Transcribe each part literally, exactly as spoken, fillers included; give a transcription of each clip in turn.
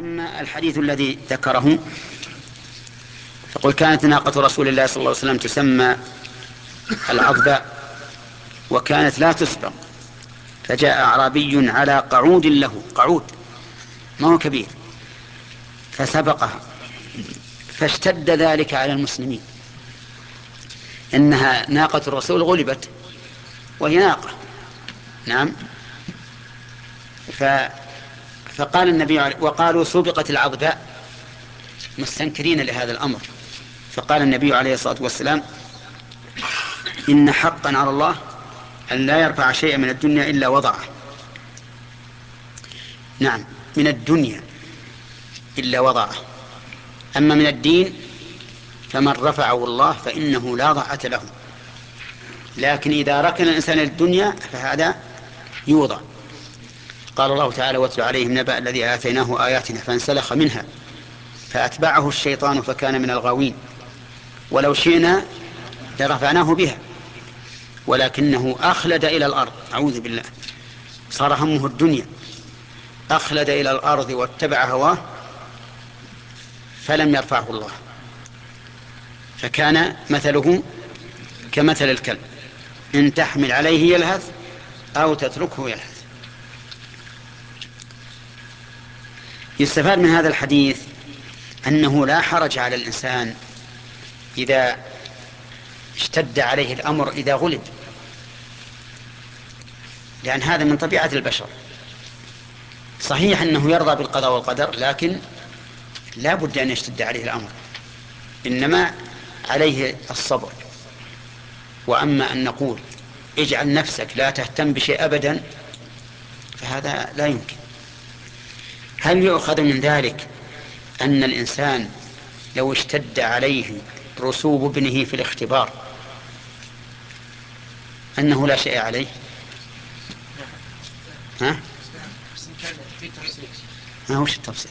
أما الحديث الذي ذكره فقل كانت ناقة رسول الله صلى الله عليه وسلم تسمى العضباء وكانت لا تسبق، فجاء أعرابي على قعود له، قعود ما هو كبير، فسبقها، فاشتد ذلك على المسلمين، إنها ناقة الرسول غلبت وهي ناقة. نعم. ف... فقال النبي عليه، وقالوا سبقت العضباء مستنكرين لهذا الأمر، فقال النبي عليه الصلاة والسلام إن حقا على الله أن لا يرفع شيئا من الدنيا إلا وضعه. نعم، من الدنيا إلا وضعه، أما من الدين فمن رفعه الله فإنه لا ضاعة له، لكن إذا ركن الإنسان الدنيا فهذا يوضع. قال الله تعالى واتل عليهم نبأ الذي آتيناه آياتنا فانسلخ منها فأتبعه الشيطان فكان من الغاوين ولو شئنا لرفعناه بها ولكنه أخلد إلى الأرض، أعوذ بالله، صار همه الدنيا، أخلد إلى الأرض واتبع هواه فلم يرفعه الله، فكان مثله كمثل الكلب إن تحمل عليه يلهث أو تتركه يلهث. يستفاد من هذا الحديث أنه لا حرج على الإنسان إذا اشتد عليه الأمر إذا غلب، لأن هذا من طبيعة البشر. صحيح أنه يرضى بالقضاء والقدر، لكن لا بد أن يشتد عليه الأمر، إنما عليه الصبر. وأما أن نقول اجعل نفسك لا تهتم بشيء أبدا فهذا لا يمكن. هل يؤخذ من ذلك أن الإنسان لو اشتد عليه رسوب ابنه في الاختبار أنه لا شيء عليه؟ ها؟ ما هوش التفصيل.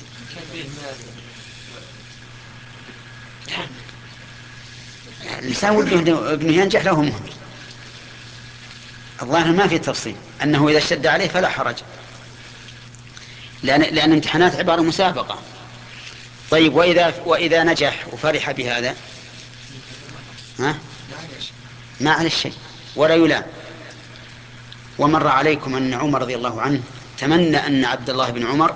الإنسان وده ابنه ينجح له مهم، الظاهر ما في تفصيل أنه إذا اشتد عليه فلا حرج، لأن, لأن الامتحانات عبارة مسابقة. طيب وإذا, وإذا نجح وفرح بهذا ها؟ ما على الشيء ولا يلام. ومر عليكم أن عمر رضي الله عنه تمنى أن عبد الله بن عمر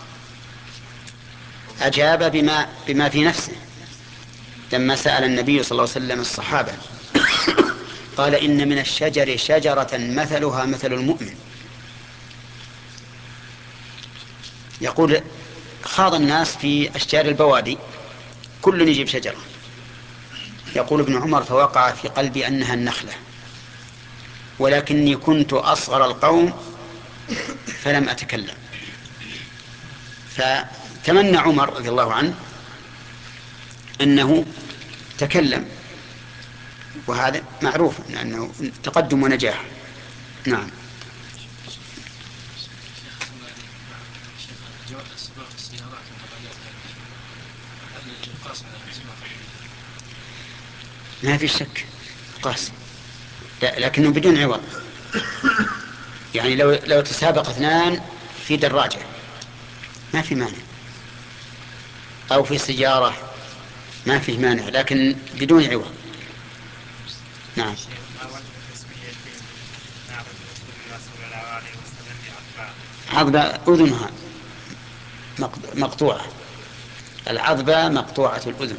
أجاب بما, بما في نفسه لما سأل النبي صلى الله عليه وسلم الصحابة قال إن من الشجر شجرة مثلها مثل المؤمن. يقول خاض الناس في أشجار البوادي كل يجيب شجرة، يقول ابن عمر فوقع في قلبي أنها النخلة ولكني كنت أصغر القوم فلم أتكلم. فتمنى عمر رضي الله عنه أنه تكلم، وهذا معروف أنه تقدم ونجاح. نعم. ما في شك قاس، لكنه بدون عوض. يعني لو لو تسابق اثنان في دراجة ما في مانع، أو في سيارة ما في مانع، لكن بدون عوض. نعم. عضبة أذنها مقطوعة، العضبة مقطوعة الأذن.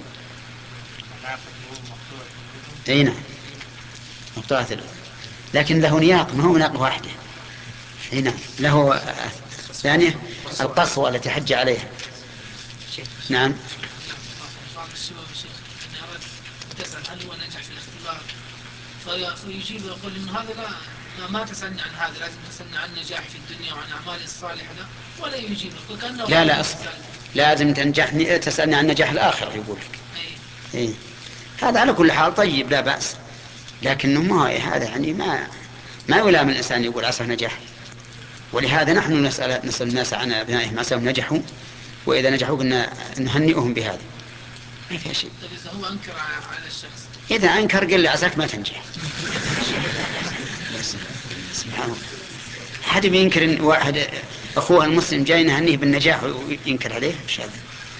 أي نعم مقطوعة الأذن، لكن له نياق ما هو ناقة واحدة. أي نعم له ثانية القصوى التي حج عليها. نعم. تسأل هل هو نجح في الاختبار فيجيب ويقول إن هذا لا ما, ما تسألني عن هذا، لازم تسألني عن نجاحي في الدنيا وعن أعمالي الصالحة، لا ولا يجيب وكأنه لا لا أصلا لازم تنجحني تسألني عن نجاح الآخرة يقول لك. أي. إيه. هذا على كل حال طيب لا بأس، لكنه ما هذا يعني ما ما يلام الإنسان يقول عسى نجاح. ولهذا نحن نسأل نسأل الناس عن أبنائهم عساهم نجحوا، وإذا نجحوا قلنا نهنئهم بهذا ما فيها شيء. طيب إذا هو أنكر على الشخص، إذا أنكر قل لي عساك ما تنجح. سبحان الله، حد بينكر إن واحد أخوها المسلم جاي نهنيه بالنجاح وينكر عليه مش هذا.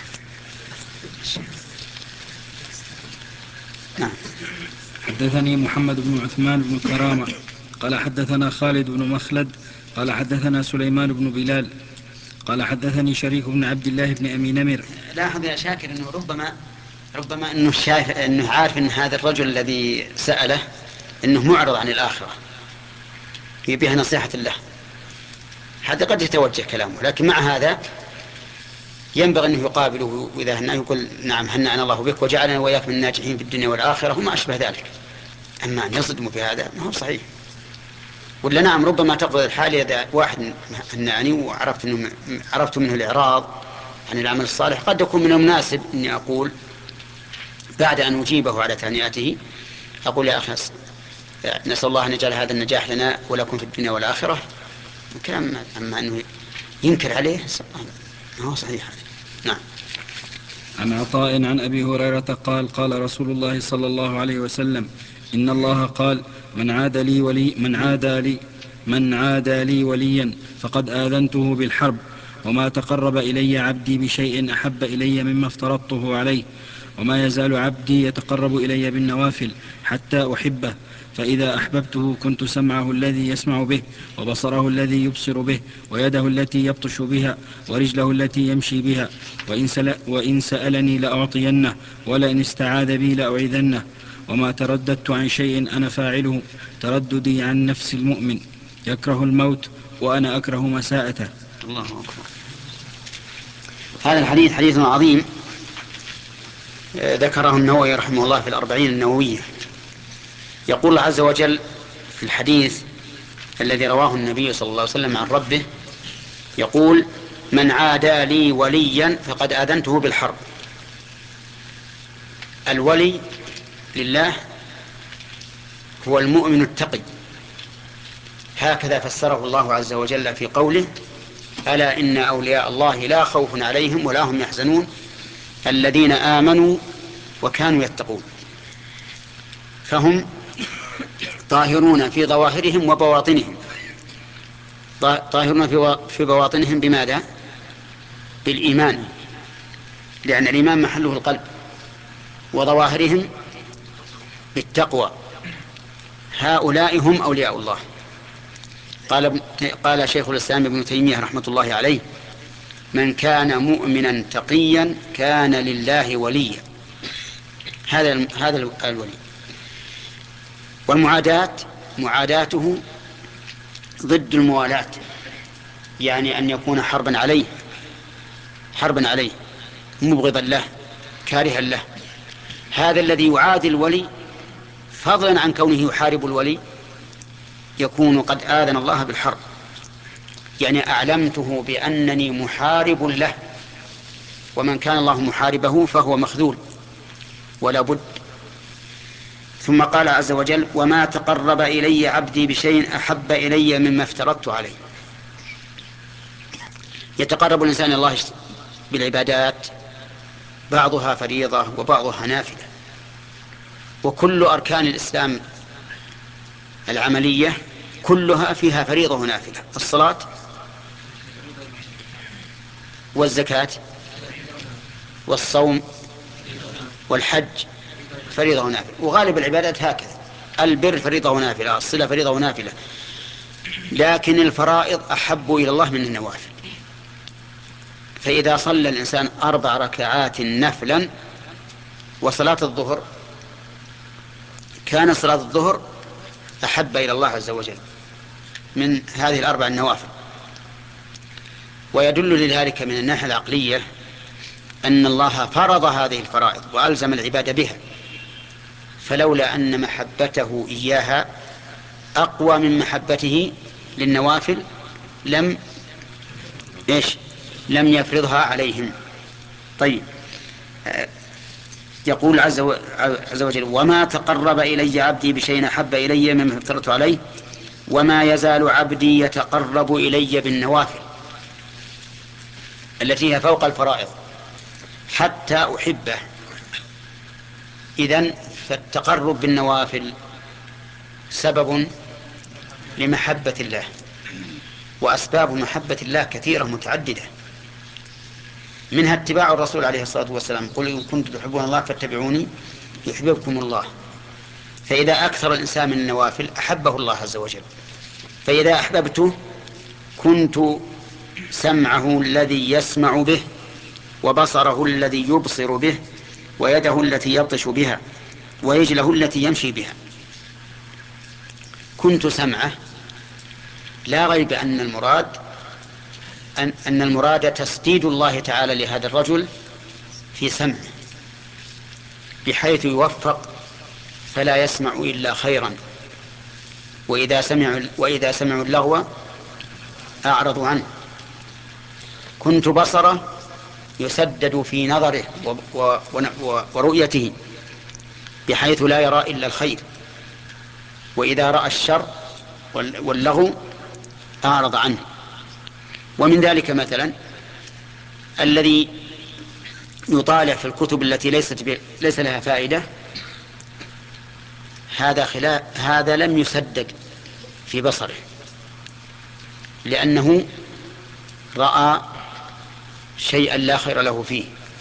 نعم. حدثني محمد بن عثمان بن كرامة قال حدثنا خالد بن مخلد قال حدثنا سليمان بن بلال قال حدثني شريك بن عبد الله بن أبي نمر. لاحظ يا شاكر أنه ربما ربما أنه شايف أنه عارف أن هذا الرجل الذي سأله أنه معرض عن الآخرة يبيها نصيحة له، هذا قد يتوجه كلامه، لكن مع هذا ينبغي أنه يقابله وإذا هنا يقول نعم هنأنا الله بك وجعلنا وإياك من الناجحين في الدنيا والآخرة وما أشبه ذلك. أما أن يصدم بهذا ما هو صحيح. ولا نعم ربما تقضي الحال إذا واحد هنأني وعرفت أنه عرفت منه الإعراض عن العمل الصالح قد يكون من المناسب أني أقول بعد أن أجيبه على تهنئته أقول يا أخي نسأل الله أن يجعل هذا النجاح لنا ولكم في الدنيا والآخرة كلام. أما أنه ينكر عليه ما هو صحيح. نعم. عن عطاء عن أبي هريرة قال قال رسول الله صلى الله عليه وسلم إن الله قال من عاد لي ولي من عادى لي من عادى لي وليا فقد آذنته بالحرب وما تقرب إلي عبدي بشيء أحب إلي مما افترضته عليه وما يزال عبدي يتقرب إلي بالنوافل حتى أحبه فإذا أحببته كنت سمعه الذي يسمع به وبصره الذي يبصر به ويده التي يبطش بها ورجله التي يمشي بها وإن, وإن سألني لأعطينه ولئن استعاذ بي لأعيذنه وما ترددت عن شيء أنا فاعله ترددي عن نفس المؤمن يكره الموت وأنا أكره مساءته. الله أكبر. هذا الحديث حديث عظيم ذكره النووي رحمه الله في الأربعين النووية. يقول الله عز وجل في الحديث الذي رواه النبي صلى الله عليه وسلم عن ربه يقول من عادى لي وليا فقد آذنته بالحرب. الولي لله هو المؤمن التقي، هكذا فسره الله عز وجل في قوله ألا إن أولياء الله لا خوف عليهم ولا هم يحزنون الذين آمنوا وكانوا يتقون. فهم طاهرون في ظواهرهم وبواطنهم. طاهرون في بواطنهم بماذا؟ بالإيمان، لأن الإيمان محله القلب، وظواهرهم بالتقوى. هؤلاء هم أولياء الله. قال قال شيخ الإسلام ابن تيمية رحمة الله عليه من كان مؤمنا تقيا كان لله وليا. هذا هذا الولي. والمعاداة معاداته ضد الموالاة، يعني أن يكون حربا عليه حربا عليه مبغضا له كارها له. هذا الذي يعادي الولي فضلا عن كونه يحارب الولي يكون قد آذن الله بالحرب، يعني أعلمته بأنني محارب له، ومن كان الله محاربه فهو مخذول ولا بد. ثم قال عز وجل وما تقرب إلي عبدي بشيء أحب إلي مما افترضت عليه. يتقرب الإنسان إلى الله بالعبادات بعضها فريضة وبعضها نافلة، وكل أركان الإسلام العملية كلها فيها فريضة ونافلة. الصلاة والزكاة والصوم والحج فريضة ونافلة، وغالب العبادات هكذا. البر فريضة ونافلة، الصلة فريضة ونافلة، لكن الفرائض أحب إلى الله من النوافل. فإذا صلى الإنسان أربع ركعات نفلا وصلاة الظهر كان صلاة الظهر أحب إلى الله عز وجل من هذه الأربع النوافل. ويدل لذلك من الناحية العقلية أن الله فرض هذه الفرائض وألزم العبادة بها، فلولا أن محبته إياها أقوى من محبته للنوافل لم إيش لم يفرضها عليهم. طيب يقول عز وجل وما تقرب إلي عبدي بشيء أحب إلي مما افترضت عليه وما يزال عبدي يتقرب إلي بالنوافل التي هي فوق الفرائض حتى أحبه. إذن فالتقرب بالنوافل سبب لمحبة الله، وأسباب محبة الله كثيرة متعددة، منها اتباع الرسول عليه الصلاة والسلام، قل إن كنتم تحبون الله فاتبعوني يحببكم الله. فإذا أكثر الإنسان من النوافل أحبه الله عز وجل. فإذا أحببته كنت سمعه الذي يسمع به، وبصره الذي يبصر به، ويده التي يبطش بها، ورجله التي يمشي بها. كنت سمعه، لا ريب أن المراد أن, أن المراد تسديد الله تعالى لهذا الرجل في سمعه، بحيث يوفق فلا يسمع إلا خيرا، وإذا سمعوا, وإذا سمعوا اللغو أعرضوا عنه. كنت بصره، يسدد في نظره ورؤيته بحيث لا يرى إلا الخير، وإذا رأى الشر واللغو أعرض عنه. ومن ذلك مثلا الذي يطالع في الكتب التي ليست ب... ليس لها فائدة، هذا خلاف، هذا لم يسدد في بصره، لأنه رأى شيئا لا خير له فيه.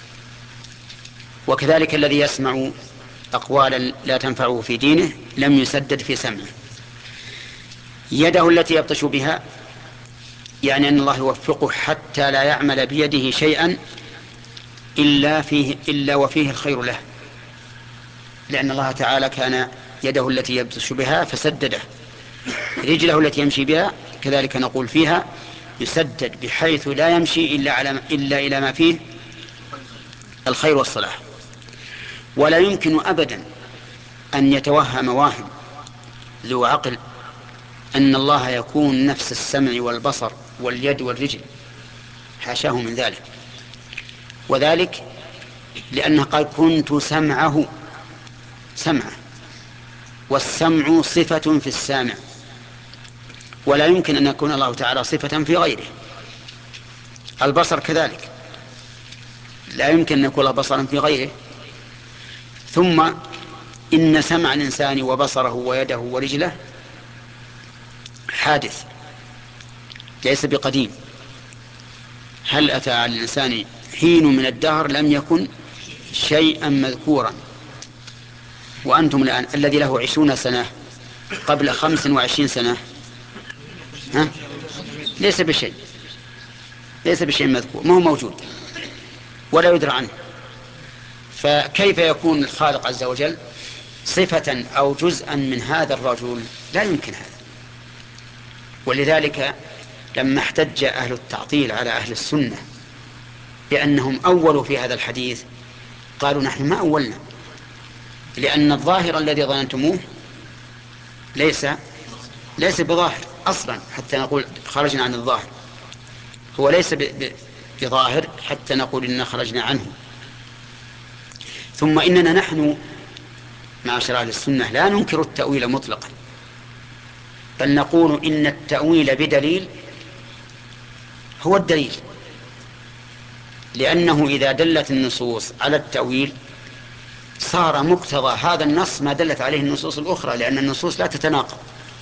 وكذلك الذي يسمع أقوالا لا تنفعه في دينه لم يسدد في سمعه. يده التي يبطش بها، يعني أن الله يوفقه حتى لا يعمل بيده شيئا إلا, فيه إلا وفيه الخير له، لأن الله تعالى كان يده التي يبطش بها فسدده. رجله التي يمشي بها كذلك نقول فيها يسدد، بحيث لا يمشي إلا, على إلا إلى ما فيه الخير والصلاح. ولا يمكن أبدا أن يتوهم واهم ذو عقل أن الله يكون نفس السمع والبصر واليد والرجل، حاشاه من ذلك. وذلك لأنه قال كنت سمعه، سمعه، والسمع صفة في السامع، ولا يمكن أن يكون الله تعالى صفة في غيره. البصر كذلك لا يمكن أن يكون بصرا في غيره. ثم إن سمع الإنسان وبصره ويده ورجله حادث ليس بقديم. هل أتى على الإنسان حين من الدهر لم يكن شيئا مذكورا؟ وأنتم الآن الذي له عشرون سنة قبل خمس وعشرين سنة ها؟ ليس بشيء، ليس بشيء مذكور، ما هو موجود ولا يدرى عنه. فكيف يكون الخالق عز وجل صفة أو جزءا من هذا الرجل؟ لا يمكن هذا. ولذلك لما احتج أهل التعطيل على أهل السنة بأنهم أولوا في هذا الحديث، قالوا نحن ما أولنا، لأن الظاهر الذي ظننتموه ليس ليس بظاهر أصلا حتى نقول خرجنا عن الظاهر، هو ليس بظاهر حتى نقول إننا خرجنا عنه. ثم إننا نحن معاشر أهل السنة لا ننكر التأويل مطلقا، بل نقول إن التأويل بدليل هو الدليل، لأنه إذا دلت النصوص على التأويل صار مقتضى هذا النص ما دلت عليه النصوص الأخرى، لأن النصوص لا تتناقض.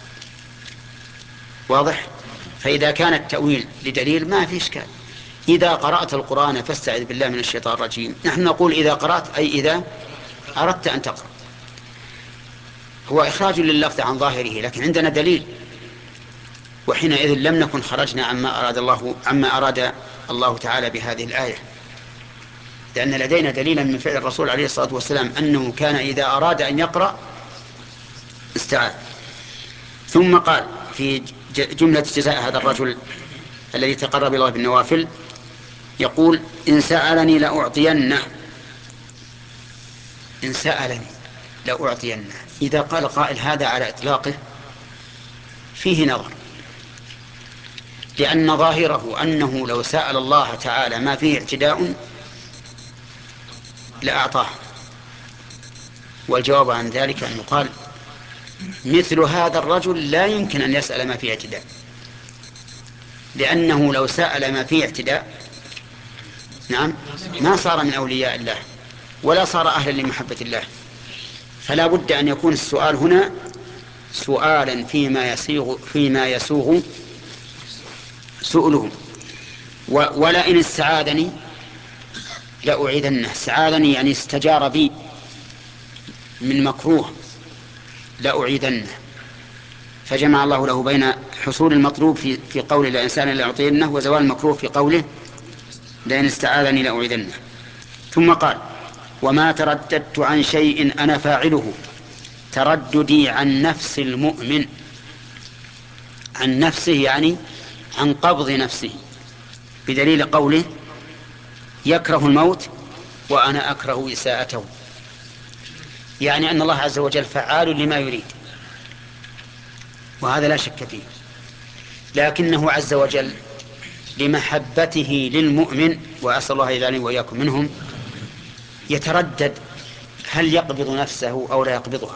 واضح؟ فإذا كان التأويل لدليل ما في إشكال. إذا قرأت القرآن فاستعذ بالله من الشيطان الرجيم، نحن نقول إذا قرأت أي إذا أردت أن تقرأ، هو إخراج لللفظ عن ظاهره، لكن عندنا دليل، وحينئذ لم نكن خرجنا عما أراد الله عما أراد الله تعالى بهذه الآية، لأن لدينا دليلا من فعل الرسول عليه الصلاة والسلام أنه كان إذا أراد أن يقرأ استعاذ. ثم قال في جملة جزاء هذا الرجل الذي تقرب الله بالنوافل، يقول إن سألني لأعطينه، إن سألني لأعطينه. إذا قال قائل هذا على إطلاقه فيه نظر، لأن ظاهره أنه لو سأل الله تعالى ما فيه اعتداء لأعطاه. والجواب عن ذلك أن يقال مثل هذا الرجل لا يمكن أن يسأل ما فيه اعتداء، لأنه لو سأل ما فيه اعتداء نعم ما صار من أولياء الله ولا صار أهلا لمحبة الله. فلا بد أن يكون السؤال هنا سؤالا فيما يسوغ, فيما يسوغ سؤلهم. ولئن استعاذني لأعيذنه. استعاذني يعني استجار بي من مكروه لأعيذنه. فجمع الله له بين حصول المطلوب في في قوله لإنسان لأعطينه وزوال المكروه في قوله لئن استعاذني لأعيذنه. ثم قال وما ترددت عن شيء أنا فاعله ترددي عن نفس المؤمن. عن نفسه يعني عن قبض نفسه، بدليل قوله يكره الموت وأنا أكره إساءته، يعني أن الله عز وجل فعال لما يريد، وهذا لا شك فيه. لكنه عز وجل لمحبته للمؤمن، وأسأل الله يجعلني وإياكم منهم، يتردد هل يقبض نفسه أو لا يقبضها.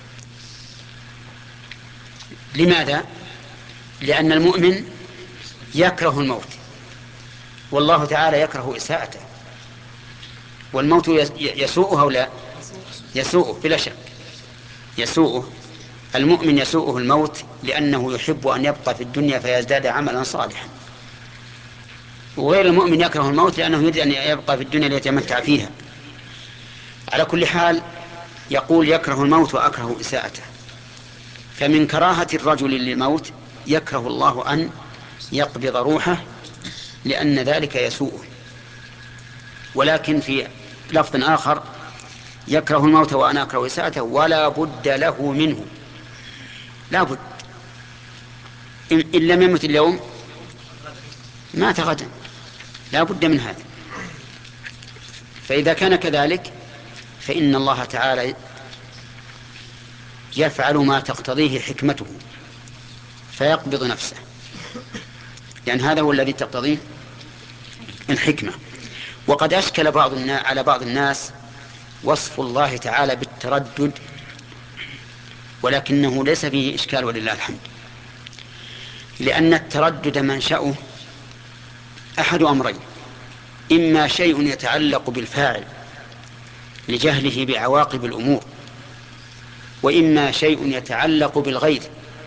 لماذا؟ لأن المؤمن يكره الموت، والله تعالى يكره إساءته، والموت يسوءه أو لا يسوءه بلا شك يسوءه. المؤمن يسوءه الموت لأنه يحب أن يبقى في الدنيا فيزداد عملا صالحا، وغير المؤمن يكره الموت لأنه يريد أن يبقى في الدنيا ليتمتع فيها. على كل حال يقول يكره الموت وأكره إساءته. فمن كراهة الرجل للموت يكره الله أن يقبض روحه لأن ذلك يسوءه. ولكن في لفظ آخر يكره الموت وأنا أكره إساءته ولا بد له منه. لا بد، إن لم يمت اليوم مات غدا، لا بد من هذا. فإذا كان كذلك فإن الله تعالى يفعل ما تقتضيه حكمته فيقبض نفسه، لأن يعني هذا هو الذي تقتضيه الحكمة. وقد أشكل بعض الناس على بعض الناس وصف الله تعالى بالتردد، ولكنه ليس فيه إشكال ولله الحمد، لأن التردد منشأه أحد أمرين: إما شيء يتعلق بالفاعل لجهله بعواقب الأمور، وإما شيء يتعلق بالغير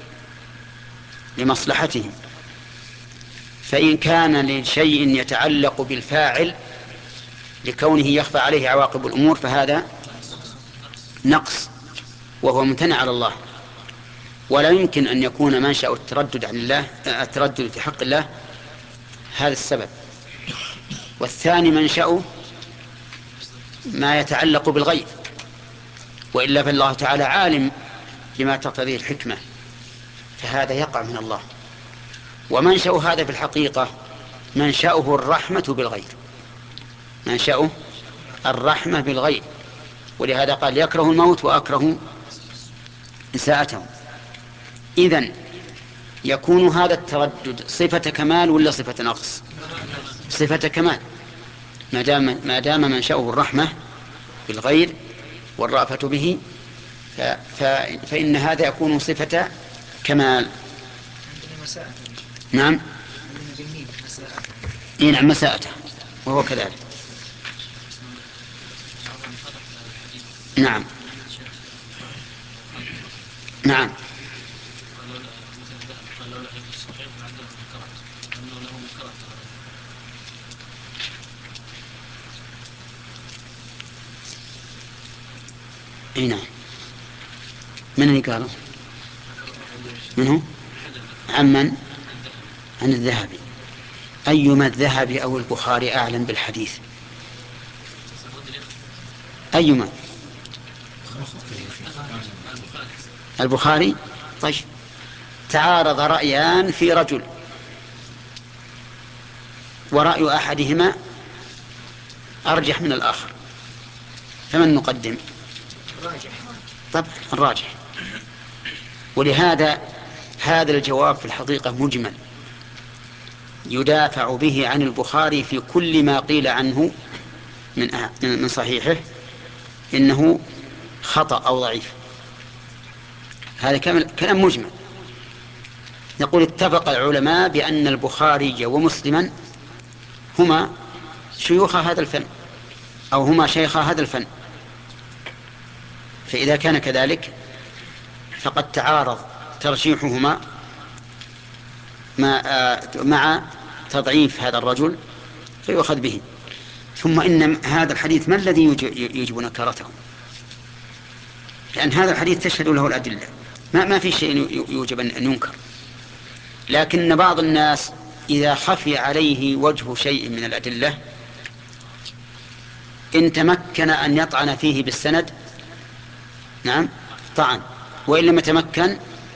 لمصلحته. فإن كان لشيء يتعلق بالفاعل لكونه يخفى عليه عواقب الأمور فهذا نقص وهو ممتنع على الله، ولا يمكن أن يكون منشأ التردد عن الله التردد في حق الله هذا السبب. والثاني منشأه ما يتعلق بالغيب، وإلا فالله تعالى عالم بما تقتضيه الحكمة، فهذا يقع من الله. ومنشأ هذا في الحقيقة منشأه الرحمة بالغير، منشأه الرحمة بالغير، ولهذا قال يكره الموت وأكره إساءته. إذن يكون هذا التردد صفة كمال ولا صفة نقص؟ صفة كمال، ما دام ما دام منشأه الرحمة بالغير والرأفة به، ف ف فإن هذا يكون صفة كمال. نعم، إيه نعم مساءته، وهو كذلك. نعم نعم اي نعم. من اللي قالوا؟ منه؟ عمن؟ عن الذهبي. أيما الذهبي أو البخاري أعلم بالحديث؟ أيما؟ البخاري. طيب، تعارض رأيان في رجل، ورأي أحدهما أرجح من الآخر، فمن نقدم؟ طبعا الراجح. ولهذا هذا الجواب في الحقيقة مجمل يدافع به عن البخاري في كل ما قيل عنه من من صحيحه إنه خطأ أو ضعيف. هذا كلام مجمل. نقول اتفق العلماء بأن البخاري ومسلما هما شيوخ هذا الفن، أو هما شيخ هذا الفن. فإذا كان كذلك فقد تعارض ترشيحهما مع, مع تضعيف هذا الرجل فيؤخذ به. ثم إن هذا الحديث ما الذي يوجب نكرته؟ لأن هذا الحديث تشهد له الأدلة، ما, ما في شيء يوجب أن ينكر. لكن بعض الناس إذا خفي عليه وجه شيء من الأدلة إن تمكن أن يطعن فيه بالسند نعم طعن، وإن لم يتمكن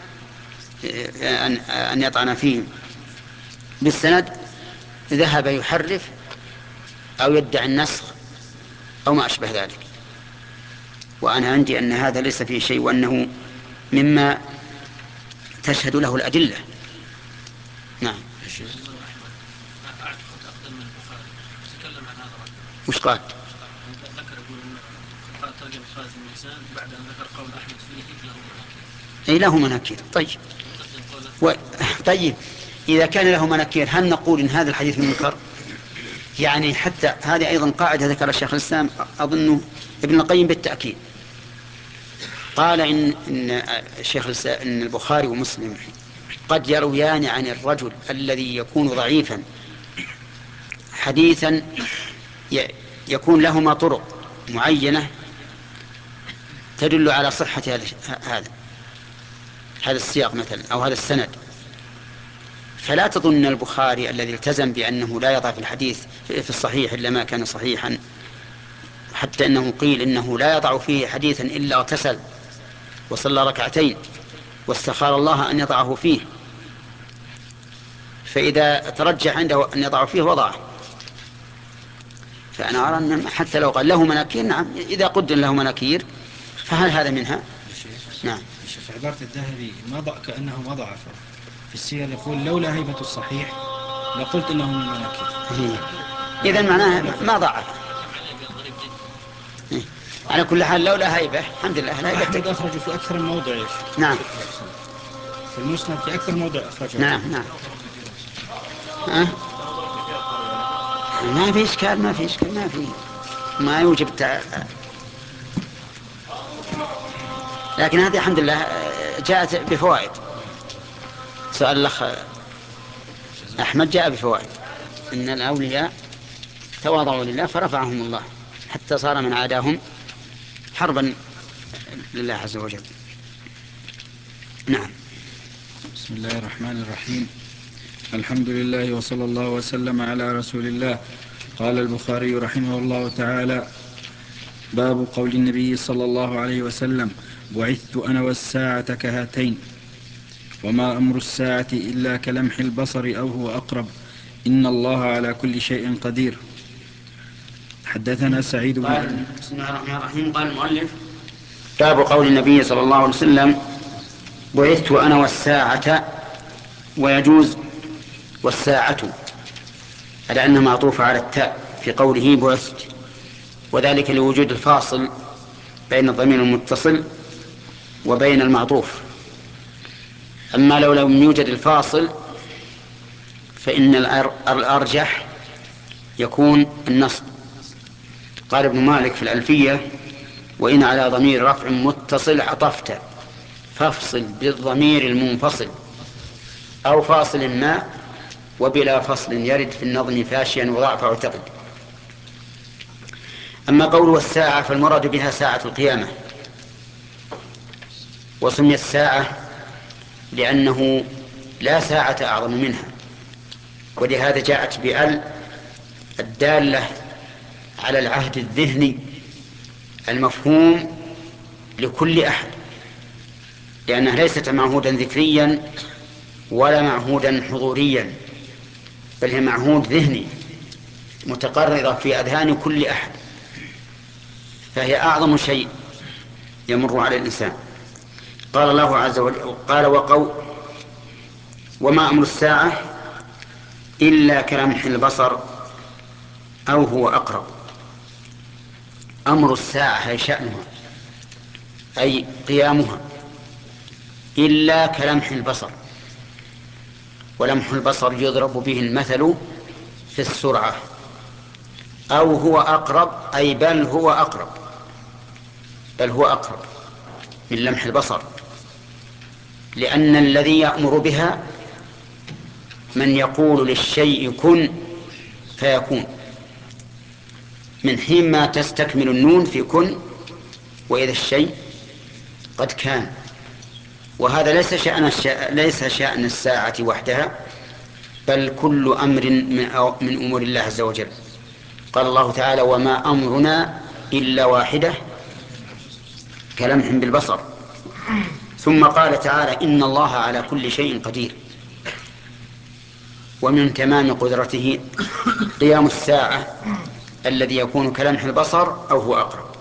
أن يطعن فيه بالسند ذهب يحرف أو يدعي النسخ أو ما أشبه ذلك. وأنا عندي أن هذا ليس فيه شيء، وأنه مما تشهد له الأدلة. نعم. وش قال؟ ذكر يقول قال ترجم خالد الميزان بعد أن ذكر قول أحمد فيه له مناكير. أي له مناكير. طيب و... طيب إذا كان له مناكير هل نقول إن هذا الحديث منكر؟ يعني حتى هذه أيضا قاعدة ذكر الشيخ الإسلام أظنه ابن القيم بالتأكيد، قال إن, إن الشيخ الإسلام إن البخاري ومسلم قد يرويان عن الرجل الذي يكون ضعيفا حديثا يكون لهما طرق معينة تدل على صحة هذا هذا السياق مثلا أو هذا السند. فلا تظن البخاري الذي التزم بأنه لا يضع في الحديث في الصحيح إلا ما كان صحيحا، حتى أنه قيل إنه لا يضع فيه حديثا إلا اغتسل وصلى ركعتين واستخار الله أن يضعه فيه، فإذا ترجح عنده أن يضع فيه وضعه. فأنا أرى أن حتى لو قال له مناكير نعم، إذا قدر له مناكير فهل هذا منها؟ نعم. في عبارة الذهبي ما ضع كأنه ما ضعفه في السير، يقول لولا هيبة الصحيح لقلت إنه من المناكير. إذا معناه ما ضعف. على كل حال لولا هيبة الحمد لله. أحمد أخرجه في أكثر من موضع. نعم. في المسند في أكثر موضع أخرجه. نعم نعم. أه؟ ما في إشكال ما في إشكال ما في ما يوجب تع... لكن هذه الحمد لله جاءت بفوائد. سؤال الأخ أحمد جاء بفوائد إن الأولياء تواضعوا لله فرفعهم الله حتى صار من عاداهم حربا لله عز وجل. نعم. بسم الله الرحمن الرحيم. الحمد لله وصلى الله وسلم على رسول الله. قال البخاري رحمه الله تعالى: باب قول النبي صلى الله عليه وسلم: بعثت أنا والساعة كهاتين، وما أمر الساعة إلا كلمح البصر أو هو أقرب، إن الله على كل شيء قدير. حدثنا سعيد بن قال بسم الله الرحمن الرحيم. قال المؤلف: باب قول النبي صلى الله عليه وسلم: بعثت أنا والساعة، ويجوز والساعة على أنها معطوفة على التاء في قوله بعثت، وذلك لوجود الفاصل بين الضمير المتصل وبين المعطوف. أما لو لم يوجد الفاصل فإن الأرجح يكون النصب. قال ابن مالك في الألفية: وإن على ضمير رفع متصل عطفت فافصل بالضمير المنفصل أو فاصل ما، وبلا فصل يرد في النظم فاشيا وضعف اعتقد. أما قول الساعة فالمراد بها ساعة القيامة، وسميت الساعة لأنه لا ساعة أعظم منها، ولهذا جاءت بأل الدالة على العهد الذهني المفهوم لكل أحد، لأنها ليست معهودا ذكريا ولا معهودا حضوريا، بل هي معهود ذهني متقررة في أذهان كل أحد، فهي أعظم شيء يمر على الإنسان. قال الله عز وجل: قال وقول وما أمر الساعة إلا كلمح البصر أو هو أقرب. أمر الساعة هي شأنها أي قيامها إلا كلمح البصر، ولمح البصر يضرب به المثل في السرعة. أو هو أقرب أي بل هو أقرب، بل هو أقرب من لمح البصر، لأن الذي يأمر بها من يقول للشيء كن فيكون، من حين ما تستكمل النون في كن وإذا الشيء قد كان. وهذا ليس شأن ليس شأن الساعة وحدها، بل كل أمر من أمور الله عز وجل. قال الله تعالى: وما أمرنا إلا واحدة كلمح بالبصر. ثم قال تعالى: إن الله على كل شيء قدير. ومن تمام قدرته قيام الساعة الذي يكون كلمح البصر أو هو أقرب.